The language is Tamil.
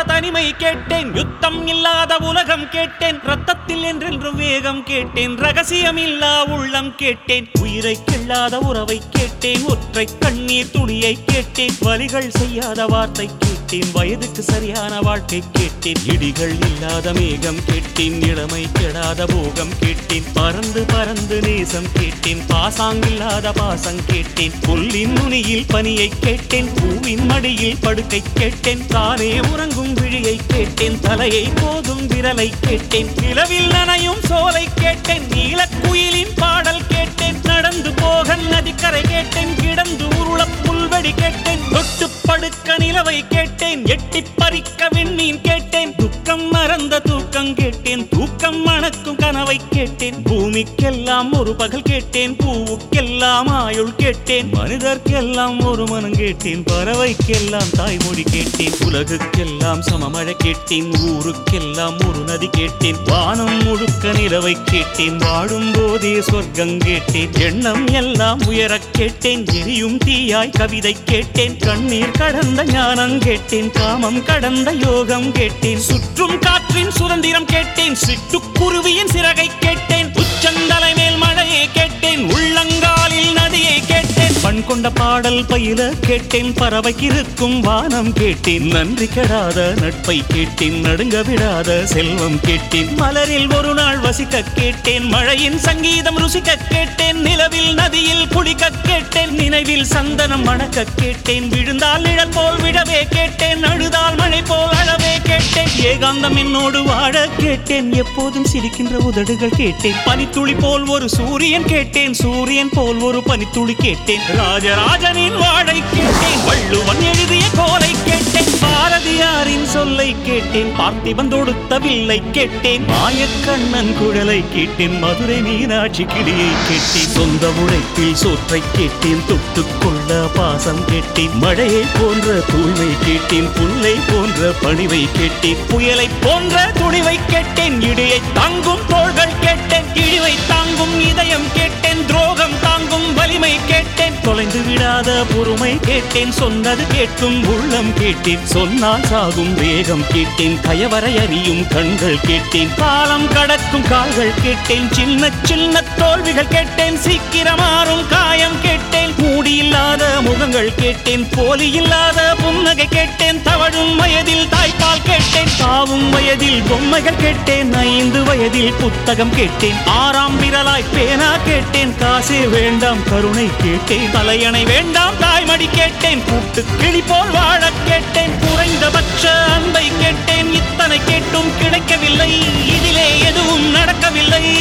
இல்லாத தனிமை கேட்டேன், யுத்தம் இல்லாத உலகம் கேட்டேன், ரத்தத்தில் என்றென்றும் வேகம் கேட்டேன், ரகசியம் இல்லா உள்ளம் கேட்டேன், உயிரை கிள்ளாத உறவை கேட்டேன், ஒற்றை கண்ணீர் துளியை கேட்டேன், வலிகள் செய்யாத வார்த்தை கேட்டேன், வயதுக்கு சரியான வாழ்க்கை கேட்டேன், இடிகள் இல்லாத மேகம் கேட்டேன், இளமை கெடாத போகம் கேட்டேன், பறந்து பறந்து நேசம் கேட்டேன், பாசாங்கில்லாத பாசம் கேட்டேன், புல்லின் நுனியில் பனியை கேட்டேன், பூவின் மடியில் படுக்கை கேட்டேன், தானே உறங்கும் விழியை கேட்டேன், தலையை போதும் விரலை கேட்டேன், நிலவில் நனையும் சோலை கேட்டேன், நீலக்குயிலின் பாடல் கேட்டேன், நடந்து போக நதிக்கரை கேட்டேன், கிடந்து உருள புல்வெடி கேட்டேன், தொட்டு படுக்க நிலவை கேட்டேன், எட்டி பறிக்க விண்மீன் கேட்டேன், துக்கம் மறந்த தூக்கம் கேட்டேன், தூக்கம் மணக்கும் கனவை கேட்டேன், பூமிக்கெல்லாம் ஒரு பகல் கேட்டேன், பூவுக்கெல்லாம் ஆயுள் கேட்டேன், மனிதர்க்கெல்லாம் ஒரு மனம் கேட்டேன், பறவைக்கெல்லாம் தாய்மொழி கேட்டேன், உலகுக்கெல்லாம் சமமழை கேட்டேன், ஊருக்கெல்லாம் ஒரு நதி கேட்டேன், வானம் முழுக்க நிலவை கேட்டேன், வாடும் போதே சொர்க்கம் கேட்டேன், எண்ணம் எல்லாம் உயரக் கேட்டேன், எரியும் தீயாய் கவிதை கேட்டேன், கண்ணீர் கடந்த ஞானம் கேட்டேன், காமம் கடந்த யோகம் கேட்டேன், சுற்றும் காற்றின் சுதந்திரம் கேட்டேன், சிட்டுக்குருவியின் சிறகை கேட்டேன், உச்சந்தலை மேல் மழையை கேட்டேன், உள்ளங்காலில் நதியை கேட்டேன், பண் கொண்ட பாடல் பயில கேட்டேன், பறவைக்கு இருக்கும் வானம் கேட்டேன், நன்றி கெடாத நட்பை கேட்டேன், நடுங்க விடாத செல்வம் கேட்டேன், மலரில் ஒரு நாள் வசிக்க கேட்டேன், மழையின் சங்கீதம் ருசிக்க கேட்டேன், நிலவில் நதியில் குளிக்க கேட்டேன், நினைவில் சந்தனம் மணக்க கேட்டேன், விழுந்தால் நிழல் போல் விடவே கேட்டேன், அழுதால் மழை போல் அழவே கேட்டேன், ஏகாந்தம் என்னோடு வாழ கேட்டேன், எப்போதும் சிரிக்கின்ற உதடுகள் கேட்டேன், பனித்துளி போல் ஒரு சூரியன் கேட்டேன், சூரியன் போல் ஒரு பனித்துளி கேட்டேன், ராஜராஜனின் வாழை கேட்டேன், வள்ளுவன் எழுதிய கோலை கேட்டேன், பாரதியாரின் சொல்லை கேட்டேன், பார்த்திபன் தொடுத்த வில்லை கேட்டேன், மாயக்கண்ணன் குழலை கேட்டேன், மதுரை மீனாட்சி கிளியை கேட்டேன், சொந்த உழைப்பில் சோற்றை கேட்டேன், தொட்டுக்கொள்ள பாசம் கேட்டேன், மழையை போன்ற தூய்மை கேட்டேன், புல்லை போன்ற பணிவை கேட்டேன், புயலை போன்ற துணிவை கேட்டேன், இடியை தாங்கும் தோள்கள் கேட்டேன், இழிவை தாங்கும் இதயம் கேட்டேன், துரோகம் தாங்கும் வலிமை கேட்டேன், தொலைந்து விடாத பொறுமை கேட்டேன், சொன்னது கேட்கும் உள்ளம் கேட்டேன், சொன்னால் சாகும் வேகம் கேட்டேன், கயவரை அறியும் கண்கள் கேட்டேன், காலம் கடக்கும் கால்கள் கேட்டேன், சின்ன சின்ன தோல்விகள் கேட்டேன், சீக்கிரமாறும் காயம் கேட்டேன், மூடியில்லாத முகங்கள் கேட்டேன், போலி இல்லாத புன்னகை கேட்டேன், தவழும் வயதில் தாய்ப்பால் கேட்டேன், தாவும் வயதில் பொம்மைகள் கேட்டேன், 5 வயதில் புத்தகம் கேட்டேன், 6ஆம் விரலாய் பேனா கேட்டேன், காசே வேண்டாம் கருணை கேட்டேன், தலையணை வேண்டாம் தாய்மடி கேட்டேன், கூட்டு கிளி போல் வாழ கேட்டேன், குறைந்தபட்ச அன்பை கேட்டேன், இத்தனை கேட்டும் கிடைக்கவில்லை, இதிலே எதுவும் நடக்கவில்லை,